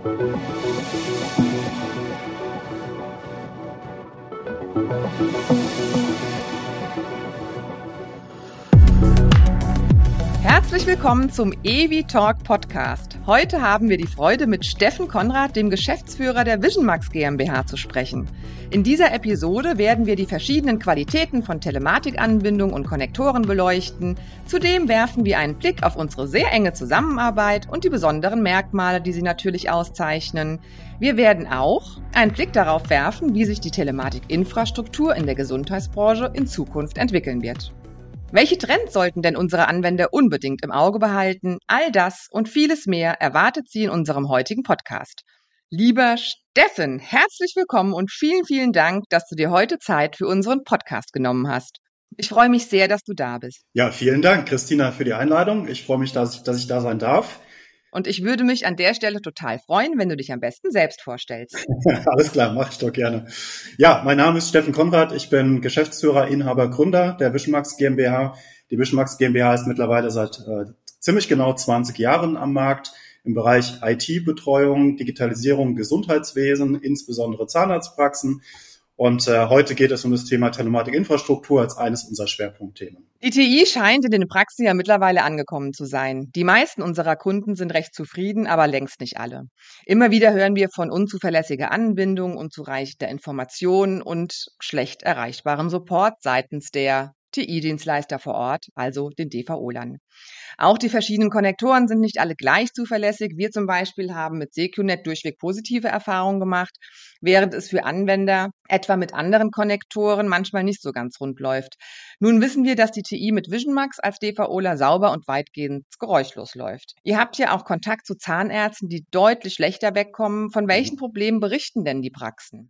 Herzlich willkommen zum EWI-Talk Podcast. Heute haben wir die Freude, mit Steffen Konrad, dem Geschäftsführer der VisionMax GmbH, zu sprechen. In dieser Episode werden wir die verschiedenen Qualitäten von Telematikanbindung und Konnektoren beleuchten. Zudem werfen wir einen Blick auf unsere sehr enge Zusammenarbeit und die besonderen Merkmale, die sie natürlich auszeichnen. Wir werden auch einen Blick darauf werfen, wie sich die Telematikinfrastruktur in der Gesundheitsbranche in Zukunft entwickeln wird. Welche Trends sollten denn unsere Anwender unbedingt im Auge behalten? All das und vieles mehr erwartet Sie in unserem heutigen Podcast. Lieber Steffen, herzlich willkommen und vielen, vielen Dank, dass du dir heute Zeit für unseren Podcast genommen hast. Ich freue mich sehr, dass du da bist. Ja, vielen Dank, Christina, für die Einladung. Ich freue mich, dass ich da sein darf. Und ich würde mich an der Stelle total freuen, wenn du dich am besten selbst vorstellst. Alles klar, mache ich doch gerne. Ja, mein Name ist Steffen Konrad. Ich bin Geschäftsführer, Inhaber, Gründer der VisionMax GmbH. Die VisionMax GmbH ist mittlerweile seit ziemlich genau 20 Jahren am Markt im Bereich IT-Betreuung, Digitalisierung, Gesundheitswesen, insbesondere Zahnarztpraxen. Und heute geht es um das Thema Telematikinfrastruktur als eines unserer Schwerpunktthemen. Die TI scheint in den Praxen ja mittlerweile angekommen zu sein. Die meisten unserer Kunden sind recht zufrieden, aber längst nicht alle. Immer wieder hören wir von unzuverlässiger Anbindung, unzureichender Information und schlecht erreichbarem Support seitens der TI-Dienstleister vor Ort, also den DVO-Lern. Auch die verschiedenen Konnektoren sind nicht alle gleich zuverlässig. Wir zum Beispiel haben mit Secunet durchweg positive Erfahrungen gemacht, während es für Anwender etwa mit anderen Konnektoren manchmal nicht so ganz rund läuft. Nun wissen wir, dass die TI mit VisionMax als DVOler sauber und weitgehend geräuschlos läuft. Ihr habt ja auch Kontakt zu Zahnärzten, die deutlich schlechter wegkommen. Von welchen Problemen berichten denn die Praxen?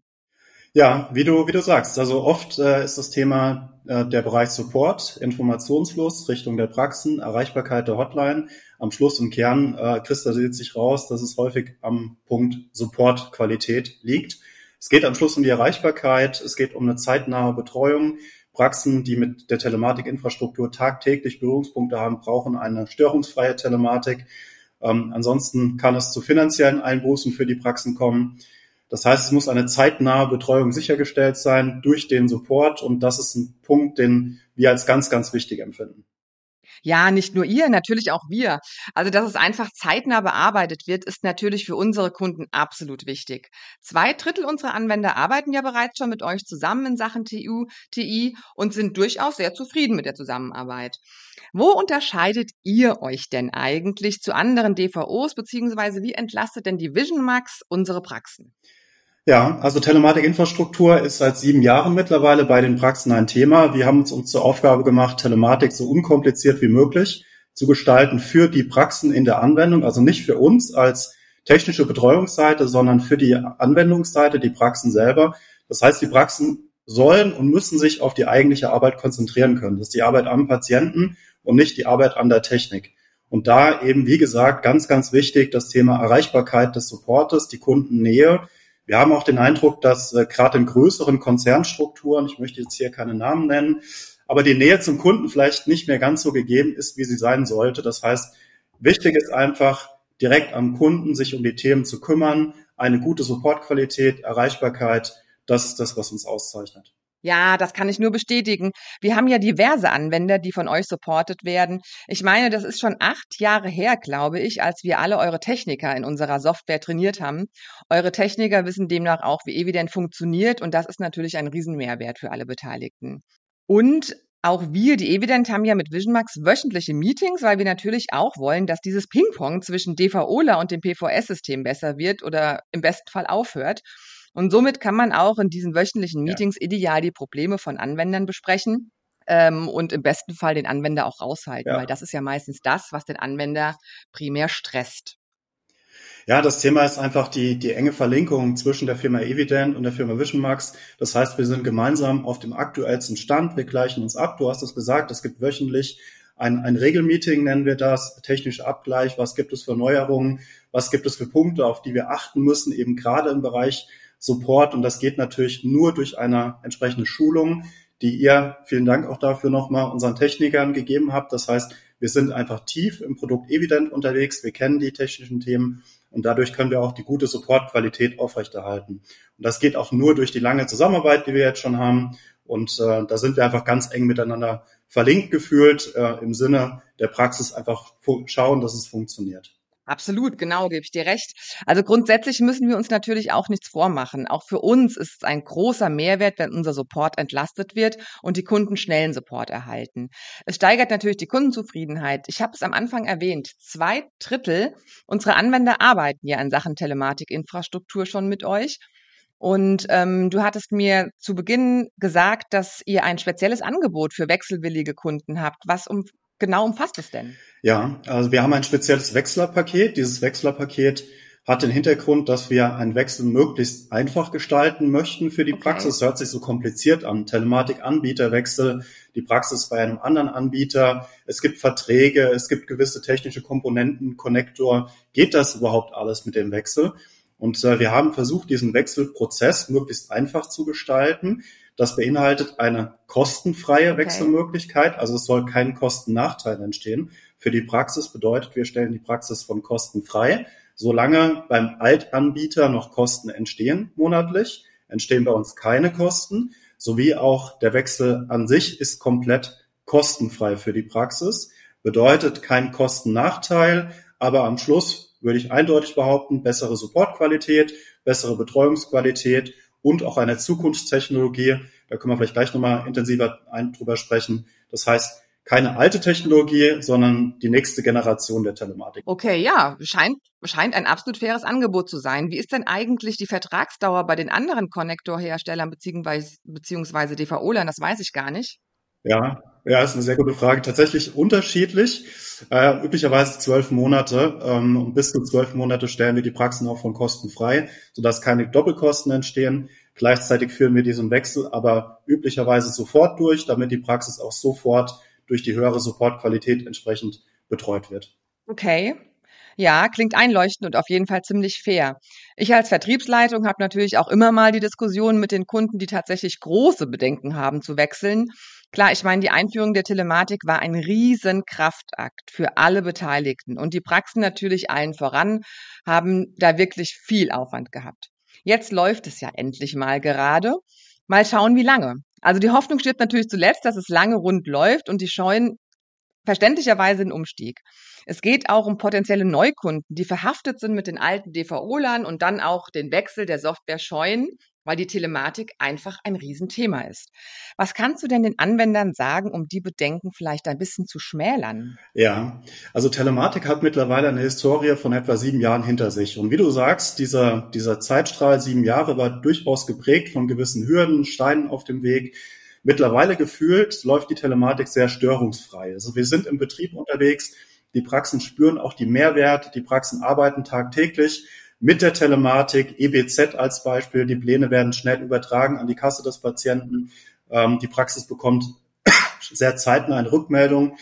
Ja, wie du sagst, also oft ist das Thema der Bereich Support, Informationsfluss Richtung der Praxen, Erreichbarkeit der Hotline. Am Schluss im Kern kristallisiert sich raus, dass es häufig am Punkt Support-Qualität liegt. Es geht am Schluss um die Erreichbarkeit, es geht um eine zeitnahe Betreuung. Praxen, die mit der Telematikinfrastruktur tagtäglich Berührungspunkte haben, brauchen eine störungsfreie Telematik. Ansonsten kann es zu finanziellen Einbußen für die Praxen kommen. Das heißt, es muss eine zeitnahe Betreuung sichergestellt sein durch den Support und das ist ein Punkt, den wir als ganz, ganz wichtig empfinden. Ja, nicht nur ihr, natürlich auch wir. Also, dass es einfach zeitnah bearbeitet wird, ist natürlich für unsere Kunden absolut wichtig. 2/3 unserer Anwender arbeiten ja bereits schon mit euch zusammen in Sachen TI und sind durchaus sehr zufrieden mit der Zusammenarbeit. Wo unterscheidet ihr euch denn eigentlich zu anderen DVOs, beziehungsweise wie entlastet denn die VisionMax unsere Praxen? Ja, also Telematikinfrastruktur ist seit 7 Jahren mittlerweile bei den Praxen ein Thema. Wir haben uns zur Aufgabe gemacht, Telematik so unkompliziert wie möglich zu gestalten für die Praxen in der Anwendung, also nicht für uns als technische Betreuungsseite, sondern für die Anwendungsseite, die Praxen selber. Das heißt, die Praxen sollen und müssen sich auf die eigentliche Arbeit konzentrieren können. Das ist die Arbeit am Patienten und nicht die Arbeit an der Technik. Und da eben, wie gesagt, ganz, ganz wichtig, das Thema Erreichbarkeit des Supportes, die Kundennähe. Wir haben auch den Eindruck, dass gerade in größeren Konzernstrukturen, ich möchte jetzt hier keine Namen nennen, aber die Nähe zum Kunden vielleicht nicht mehr ganz so gegeben ist, wie sie sein sollte. Das heißt, wichtig ist einfach, direkt am Kunden sich um die Themen zu kümmern, eine gute Supportqualität, Erreichbarkeit, das ist das, was uns auszeichnet. Ja, das kann ich nur bestätigen. Wir haben ja diverse Anwender, die von euch supportet werden. Ich meine, das ist schon 8 Jahre her, glaube ich, als wir alle eure Techniker in unserer Software trainiert haben. Eure Techniker wissen demnach auch, wie Evident funktioniert und das ist natürlich ein Riesenmehrwert für alle Beteiligten. Und auch wir, die Evident, haben ja mit VisionMax wöchentliche Meetings, weil wir natürlich auch wollen, dass dieses Ping-Pong zwischen DVOler und dem PVS-System besser wird oder im besten Fall aufhört. Und somit kann man auch in diesen wöchentlichen Meetings ideal die Probleme von Anwendern besprechen und im besten Fall den Anwender auch raushalten, weil das ist ja meistens das, was den Anwender primär stresst. Ja, das Thema ist einfach die enge Verlinkung zwischen der Firma Evident und der Firma VisionMax. Das heißt, wir sind gemeinsam auf dem aktuellsten Stand. Wir gleichen uns ab. Du hast es gesagt, es gibt wöchentlich ein Regelmeeting, nennen wir das, technischer Abgleich. Was gibt es für Neuerungen? Was gibt es für Punkte, auf die wir achten müssen, eben gerade im Bereich Support? Und das geht natürlich nur durch eine entsprechende Schulung, die ihr, vielen Dank auch dafür nochmal, unseren Technikern gegeben habt. Das heißt, wir sind einfach tief im Produkt Evident unterwegs. Wir kennen die technischen Themen und dadurch können wir auch die gute Supportqualität aufrechterhalten. Und das geht auch nur durch die lange Zusammenarbeit, die wir jetzt schon haben. Und da sind wir einfach ganz eng miteinander verlinkt gefühlt, im Sinne der Praxis einfach schauen, dass es funktioniert. Absolut, genau, gebe ich dir recht. Also grundsätzlich müssen wir uns natürlich auch nichts vormachen. Auch für uns ist es ein großer Mehrwert, wenn unser Support entlastet wird und die Kunden schnellen Support erhalten. Es steigert natürlich die Kundenzufriedenheit. Ich habe es am Anfang erwähnt, 2/3 unserer Anwender arbeiten ja in Sachen Telematikinfrastruktur schon mit euch. Und du hattest mir zu Beginn gesagt, dass ihr ein spezielles Angebot für wechselwillige Kunden habt. Was genau umfasst es denn? Ja, also wir haben ein spezielles Wechslerpaket. Dieses Wechslerpaket hat den Hintergrund, dass wir einen Wechsel möglichst einfach gestalten möchten für die Praxis. Hört sich so kompliziert an. Telematik-Anbieterwechsel, die Praxis bei einem anderen Anbieter. Es gibt Verträge, es gibt gewisse technische Komponenten, Konnektor. Geht das überhaupt alles mit dem Wechsel? Und wir haben versucht, diesen Wechselprozess möglichst einfach zu gestalten. Das beinhaltet eine kostenfreie Wechselmöglichkeit. Also es soll kein Kostennachteil entstehen. Für die Praxis bedeutet, wir stellen die Praxis von Kosten frei. Solange beim Altanbieter noch Kosten entstehen monatlich, entstehen bei uns keine Kosten. Sowie auch der Wechsel an sich ist komplett kostenfrei für die Praxis. Bedeutet kein Kostennachteil, aber am Schluss würde ich eindeutig behaupten, bessere Supportqualität, bessere Betreuungsqualität und auch eine Zukunftstechnologie. Da können wir vielleicht gleich nochmal intensiver drüber sprechen. Das heißt, keine alte Technologie, sondern die nächste Generation der Telematik. Okay, ja, scheint ein absolut faires Angebot zu sein. Wie ist denn eigentlich die Vertragsdauer bei den anderen Konnektorherstellern beziehungsweise DVO-Lern? Das weiß ich gar nicht. Ja, ist eine sehr gute Frage. Tatsächlich unterschiedlich. Üblicherweise 12 Monate. Und bis zu 12 Monate stellen wir die Praxen auch von Kosten frei, sodass keine Doppelkosten entstehen. Gleichzeitig führen wir diesen Wechsel aber üblicherweise sofort durch, damit die Praxis auch sofort durch die höhere Supportqualität entsprechend betreut wird. Okay. Ja, klingt einleuchtend und auf jeden Fall ziemlich fair. Ich als Vertriebsleitung habe natürlich auch immer mal die Diskussion mit den Kunden, die tatsächlich große Bedenken haben zu wechseln. Klar, ich meine, die Einführung der Telematik war ein riesen Kraftakt für alle Beteiligten und die Praxen natürlich allen voran haben da wirklich viel Aufwand gehabt. Jetzt läuft es ja endlich mal gerade. Mal schauen, wie lange. Also die Hoffnung stirbt natürlich zuletzt, dass es lange rund läuft und die scheuen verständlicherweise den Umstieg. Es geht auch um potenzielle Neukunden, die verhaftet sind mit den alten DVO-Lern und dann auch den Wechsel der Software scheuen, weil die Telematik einfach ein Riesenthema ist. Was kannst du denn den Anwendern sagen, um die Bedenken vielleicht ein bisschen zu schmälern? Ja, also Telematik hat mittlerweile eine Historie von etwa 7 Jahren hinter sich. Und wie du sagst, dieser Zeitstrahl 7 Jahre war durchaus geprägt von gewissen Hürden, Steinen auf dem Weg. Mittlerweile gefühlt läuft die Telematik sehr störungsfrei. Also wir sind im Betrieb unterwegs, die Praxen spüren auch die Mehrwerte, die Praxen arbeiten tagtäglich mit der Telematik, EBZ als Beispiel, die Pläne werden schnell übertragen an die Kasse des Patienten, die Praxis bekommt sehr zeitnah eine Rückmeldung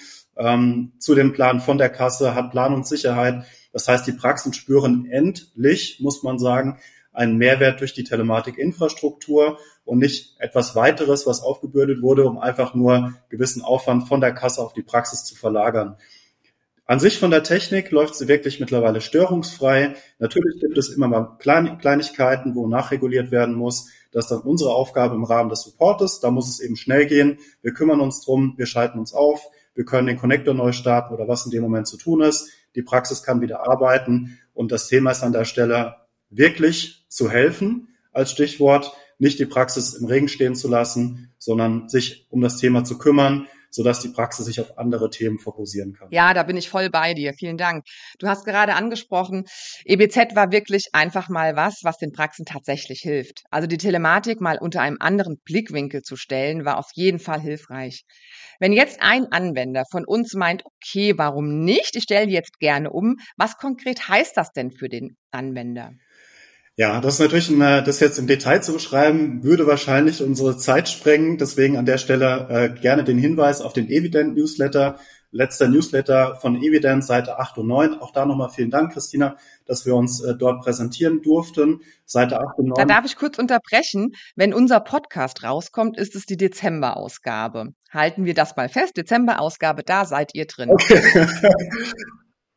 zu dem Plan von der Kasse, hat Planungssicherheit. Das heißt, die Praxen spüren endlich, muss man sagen, einen Mehrwert durch die Telematikinfrastruktur und nicht etwas weiteres, was aufgebürdet wurde, um einfach nur gewissen Aufwand von der Kasse auf die Praxis zu verlagern. An sich von der Technik läuft sie wirklich mittlerweile störungsfrei. Natürlich gibt es immer mal Kleinigkeiten, wo nachreguliert werden muss. Das ist dann unsere Aufgabe im Rahmen des Supportes. Da muss es eben schnell gehen. Wir kümmern uns drum, wir schalten uns auf, wir können den Connector neu starten oder was in dem Moment zu tun ist. Die Praxis kann wieder arbeiten und das Thema ist an der Stelle wirklich zu helfen als Stichwort, nicht die Praxis im Regen stehen zu lassen, sondern sich um das Thema zu kümmern, sodass die Praxis sich auf andere Themen fokussieren kann. Ja, da bin ich voll bei dir. Vielen Dank. Du hast gerade angesprochen, EBZ war wirklich einfach mal was den Praxen tatsächlich hilft. Also die Telematik mal unter einem anderen Blickwinkel zu stellen, war auf jeden Fall hilfreich. Wenn jetzt ein Anwender von uns meint, okay, warum nicht? Ich stelle die jetzt gerne um. Was konkret heißt das denn für den Anwender? Ja, das ist natürlich, das jetzt im Detail zu beschreiben, würde wahrscheinlich unsere Zeit sprengen. Deswegen an der Stelle gerne den Hinweis auf den Evident-Newsletter. Letzter Newsletter von Evident, Seite 8 und 9. Auch da nochmal vielen Dank, Christina, dass wir uns dort präsentieren durften. Seite 8 und 9. Da darf ich kurz unterbrechen. Wenn unser Podcast rauskommt, ist es die Dezember-Ausgabe. Halten wir das mal fest. Dezember-Ausgabe, da seid ihr drin. Okay.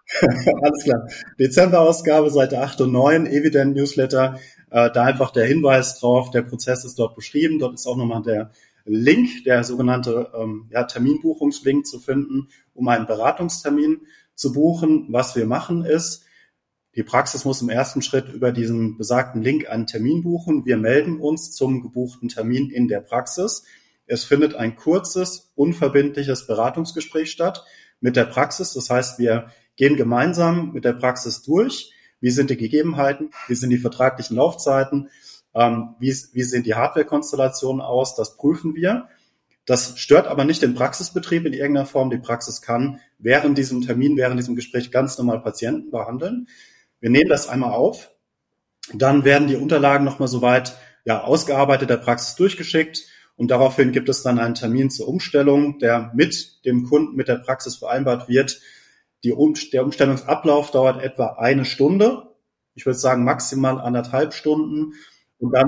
Alles klar. Dezemberausgabe, Seite 8 und 9, Evident Newsletter. Da einfach der Hinweis drauf, der Prozess ist dort beschrieben. Dort ist auch nochmal der Link, der sogenannte Terminbuchungslink zu finden, um einen Beratungstermin zu buchen. Was wir machen ist, die Praxis muss im ersten Schritt über diesen besagten Link einen Termin buchen. Wir melden uns zum gebuchten Termin in der Praxis. Es findet ein kurzes, unverbindliches Beratungsgespräch statt mit der Praxis. Das heißt, wir gehen gemeinsam mit der Praxis durch. Wie sind die Gegebenheiten? Wie sind die vertraglichen Laufzeiten? Wie sehen die Hardware-Konstellationen aus? Das prüfen wir. Das stört aber nicht den Praxisbetrieb in irgendeiner Form. Die Praxis kann während diesem Termin, während diesem Gespräch ganz normal Patienten behandeln. Wir nehmen das einmal auf. Dann werden die Unterlagen nochmal soweit ausgearbeitet der Praxis durchgeschickt. Und daraufhin gibt es dann einen Termin zur Umstellung, der mit dem Kunden, mit der Praxis vereinbart wird. Der Umstellungsablauf dauert etwa 1 Stunde. Ich würde sagen maximal 1,5 Stunden. Und dann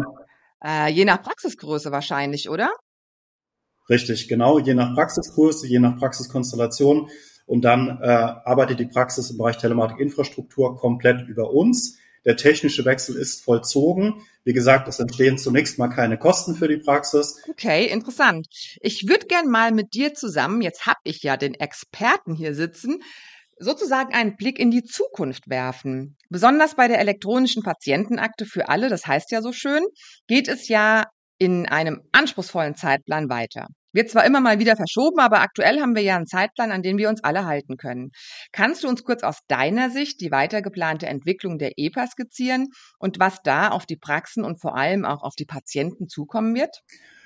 Je nach Praxisgröße wahrscheinlich, oder? richtig, genau, je nach Praxisgröße, je nach Praxiskonstellation. Und dann arbeitet die Praxis im Bereich Telematikinfrastruktur komplett über uns. Der technische Wechsel ist vollzogen. Wie gesagt, es entstehen zunächst mal keine Kosten für die Praxis. Okay, interessant. Ich würde gern mal mit dir zusammen, jetzt habe ich ja den Experten hier sitzen, sozusagen einen Blick in die Zukunft werfen. Besonders bei der elektronischen Patientenakte für alle, das heißt ja so schön, geht es ja in einem anspruchsvollen Zeitplan weiter. Wird zwar immer mal wieder verschoben, aber aktuell haben wir ja einen Zeitplan, an den wir uns alle halten können. Kannst du uns kurz aus deiner Sicht die weiter geplante Entwicklung der EPA skizzieren und was da auf die Praxen und vor allem auch auf die Patienten zukommen wird?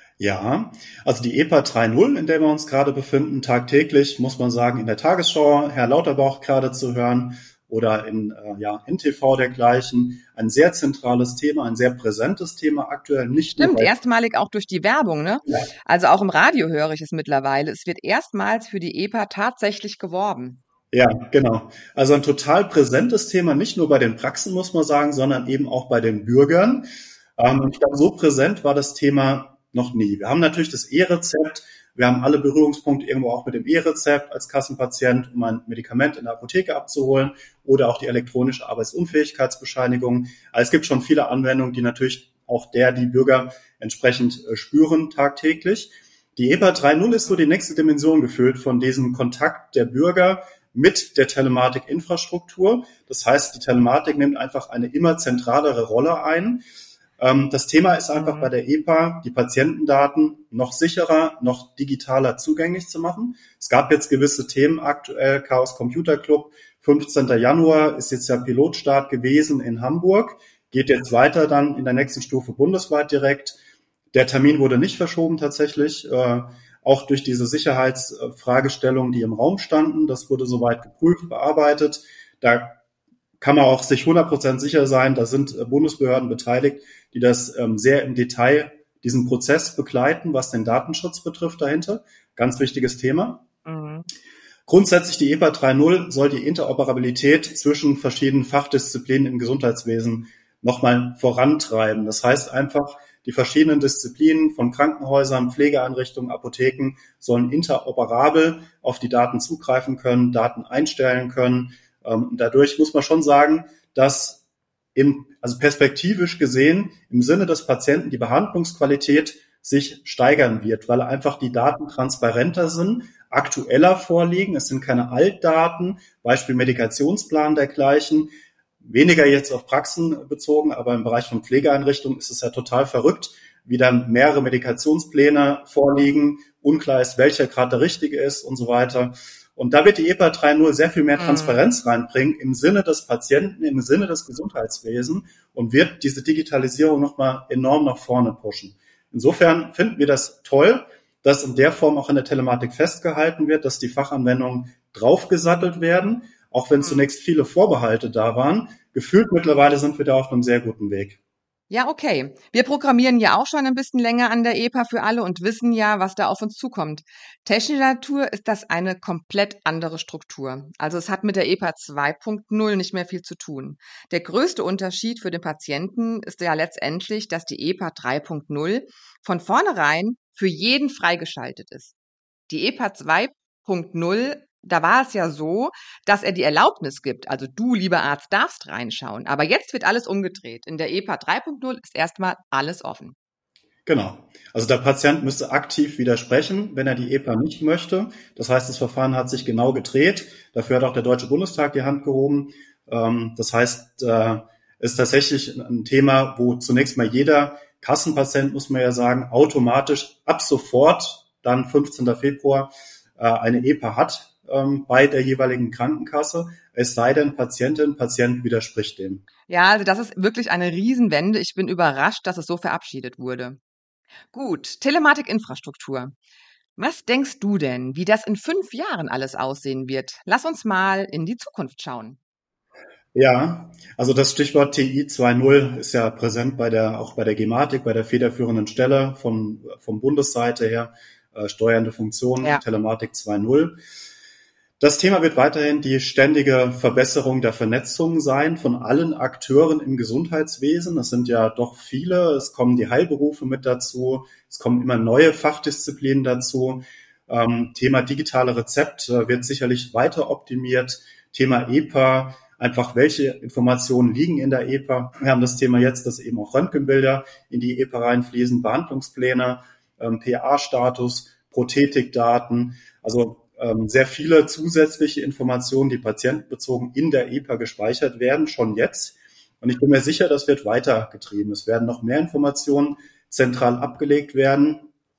Ja, also die EPA 3.0, in der wir uns gerade befinden, tagtäglich, muss man sagen, in der Tagesschau, Herr Lauterbach gerade zu hören oder in NTV dergleichen. Ein sehr zentrales Thema, ein sehr präsentes Thema aktuell. Nicht Stimmt, nur erstmalig auch durch die Werbung, ne? ja, Also auch im Radio höre ich es mittlerweile. Es wird erstmals für die EPA tatsächlich geworben. ja, genau. Also ein total präsentes Thema, nicht nur bei den Praxen, muss man sagen, sondern eben auch bei den Bürgern. Und ich glaube, so präsent war das Thema noch nie. Wir haben natürlich das E-Rezept. Wir haben alle Berührungspunkte irgendwo auch mit dem E-Rezept als Kassenpatient, um ein Medikament in der Apotheke abzuholen oder auch die elektronische Arbeitsunfähigkeitsbescheinigung. Also es gibt schon viele Anwendungen, die natürlich auch die Bürger entsprechend spüren tagtäglich. Die EPA 3.0 ist so die nächste Dimension gefüllt von diesem Kontakt der Bürger mit der Telematikinfrastruktur. Das heißt, die Telematik nimmt einfach eine immer zentralere Rolle ein. Das Thema ist einfach bei der EPA, die Patientendaten noch sicherer, noch digitaler zugänglich zu machen. Es gab jetzt gewisse Themen aktuell, Chaos Computer Club, 15. Januar ist jetzt der Pilotstart gewesen in Hamburg, geht jetzt weiter dann in der nächsten Stufe bundesweit direkt. Der Termin wurde nicht verschoben tatsächlich, auch durch diese Sicherheitsfragestellungen, die im Raum standen. Das wurde soweit geprüft, bearbeitet. Da kann man auch sich 100% sicher sein, da sind Bundesbehörden beteiligt, die das sehr im Detail diesen Prozess begleiten, was den Datenschutz betrifft dahinter. Ganz wichtiges Thema. Mhm. Grundsätzlich die EPA 3.0 soll die Interoperabilität zwischen verschiedenen Fachdisziplinen im Gesundheitswesen nochmal vorantreiben. Das heißt einfach, die verschiedenen Disziplinen von Krankenhäusern, Pflegeeinrichtungen, Apotheken sollen interoperabel auf die Daten zugreifen können, Daten einstellen können. Dadurch muss man schon sagen, dass also perspektivisch gesehen im Sinne des Patienten die Behandlungsqualität sich steigern wird, weil einfach die Daten transparenter sind, aktueller vorliegen. Es sind keine Altdaten, Beispiel Medikationsplan dergleichen. Weniger jetzt auf Praxen bezogen, aber im Bereich von Pflegeeinrichtungen ist es ja total verrückt, wie dann mehrere Medikationspläne vorliegen, unklar ist, welcher gerade der richtige ist und so weiter. Und da wird die EPA 3.0 sehr viel mehr Transparenz reinbringen im Sinne des Patienten, im Sinne des Gesundheitswesens und wird diese Digitalisierung nochmal enorm nach vorne pushen. Insofern finden wir das toll, dass in der Form auch in der Telematik festgehalten wird, dass die Fachanwendungen draufgesattelt werden, auch wenn zunächst viele Vorbehalte da waren. Gefühlt mittlerweile sind wir da auf einem sehr guten Weg. Ja, okay. Wir programmieren ja auch schon ein bisschen länger an der EPA für alle und wissen ja, was da auf uns zukommt. Technischer Natur ist das eine komplett andere Struktur. Also es hat mit der EPA 2.0 nicht mehr viel zu tun. Der größte Unterschied für den Patienten ist ja letztendlich, dass die EPA 3.0 von vornherein für jeden freigeschaltet ist. Die EPA 2.0 Da war es ja so, dass er die Erlaubnis gibt, also du, lieber Arzt, darfst reinschauen. Aber jetzt wird alles umgedreht. In der EPA 3.0 ist erstmal alles offen. Genau. Also der Patient müsste aktiv widersprechen, wenn er die EPA nicht möchte. Das heißt, das Verfahren hat sich genau gedreht. Dafür hat auch der Deutsche Bundestag die Hand gehoben. Das heißt, ist tatsächlich ein Thema, wo zunächst mal jeder Kassenpatient, muss man ja sagen, automatisch ab sofort, dann 15. Februar, eine EPA hat bei der jeweiligen Krankenkasse, es sei denn, Patient widerspricht dem. Ja, also das ist wirklich eine Riesenwende. Ich bin überrascht, dass es so verabschiedet wurde. Gut, Telematikinfrastruktur. Was denkst du denn, wie das in 5 Jahren alles aussehen wird? Lass uns mal in die Zukunft schauen. Ja, also das Stichwort TI 2.0 ist ja präsent auch bei der Gematik, bei der federführenden Stelle vom Bundesseite her, steuernde Funktion, ja. Telematik 2.0. Das Thema wird weiterhin die ständige Verbesserung der Vernetzung sein von allen Akteuren im Gesundheitswesen. Es sind ja doch viele. Es kommen die Heilberufe mit dazu. Es kommen immer neue Fachdisziplinen dazu. Thema digitale Rezept wird sicherlich weiter optimiert. Thema EPA, einfach welche Informationen liegen in der EPA. Wir haben das Thema jetzt, dass eben auch Röntgenbilder in die EPA reinfließen, Behandlungspläne, PA-Status, Prothetikdaten. Also sehr viele zusätzliche Informationen, die patientenbezogen in der EPA gespeichert werden, schon jetzt. Und ich bin mir sicher, das wird weitergetrieben. Es werden noch mehr Informationen zentral abgelegt werden.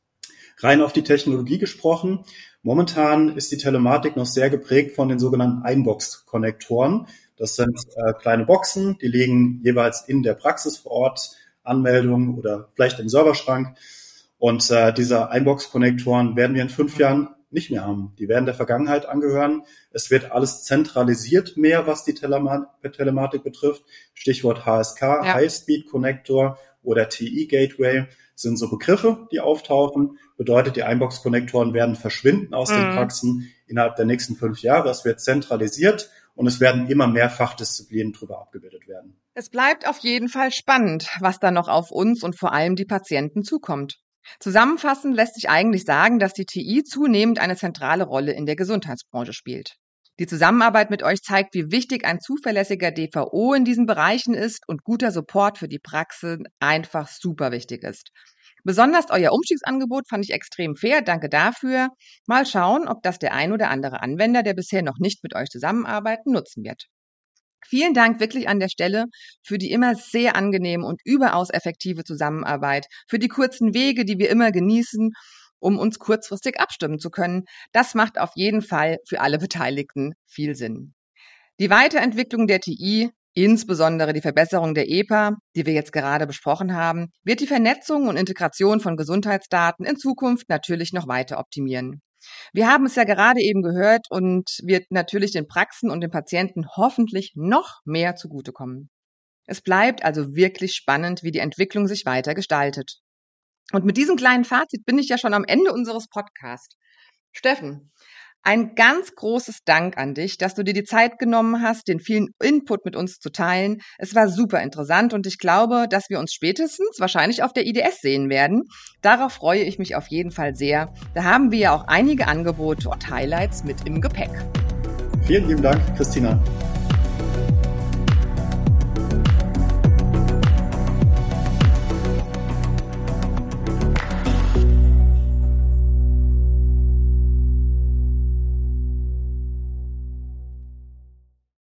Rein auf die Technologie gesprochen. Momentan ist die Telematik noch sehr geprägt von den sogenannten Einbox-Konnektoren. Das sind kleine Boxen, die liegen jeweils in der Praxis vor Ort, Anmeldungen oder vielleicht im Serverschrank. Und diese Einbox-Konnektoren werden wir in 5 Jahren nicht mehr haben. Die werden der Vergangenheit angehören. Es wird alles zentralisiert mehr, was die Telematik betrifft. Stichwort HSK, ja. High-Speed Connector oder TI-Gateway sind so Begriffe, die auftauchen. Bedeutet, die Einbox-Konnektoren werden verschwinden aus den Praxen innerhalb der nächsten 5 Jahre. Es wird zentralisiert und es werden immer mehr Fachdisziplinen drüber abgebildet werden. Es bleibt auf jeden Fall spannend, was da noch auf uns und vor allem die Patienten zukommt. Zusammenfassend lässt sich eigentlich sagen, dass die TI zunehmend eine zentrale Rolle in der Gesundheitsbranche spielt. Die Zusammenarbeit mit euch zeigt, wie wichtig ein zuverlässiger DVO in diesen Bereichen ist und guter Support für die Praxis einfach super wichtig ist. Besonders euer Umstiegsangebot fand ich extrem fair, danke dafür. Mal schauen, ob das der ein oder andere Anwender, der bisher noch nicht mit euch zusammenarbeitet, nutzen wird. Vielen Dank wirklich an der Stelle für die immer sehr angenehme und überaus effektive Zusammenarbeit, für die kurzen Wege, die wir immer genießen, um uns kurzfristig abstimmen zu können. Das macht auf jeden Fall für alle Beteiligten viel Sinn. Die Weiterentwicklung der TI, insbesondere die Verbesserung der EPA, die wir jetzt gerade besprochen haben, wird die Vernetzung und Integration von Gesundheitsdaten in Zukunft natürlich noch weiter optimieren. Wir haben es ja gerade eben gehört und wird natürlich den Praxen und den Patienten hoffentlich noch mehr zugutekommen. Es bleibt also wirklich spannend, wie die Entwicklung sich weiter gestaltet. Und mit diesem kleinen Fazit bin ich ja schon am Ende unseres Podcasts. Steffen, ein ganz großes Dank an dich, dass du dir die Zeit genommen hast, den vielen Input mit uns zu teilen. Es war super interessant und ich glaube, dass wir uns spätestens wahrscheinlich auf der IDS sehen werden. Darauf freue ich mich auf jeden Fall sehr. Da haben wir ja auch einige Angebote und Highlights mit im Gepäck. Vielen lieben Dank, Christina.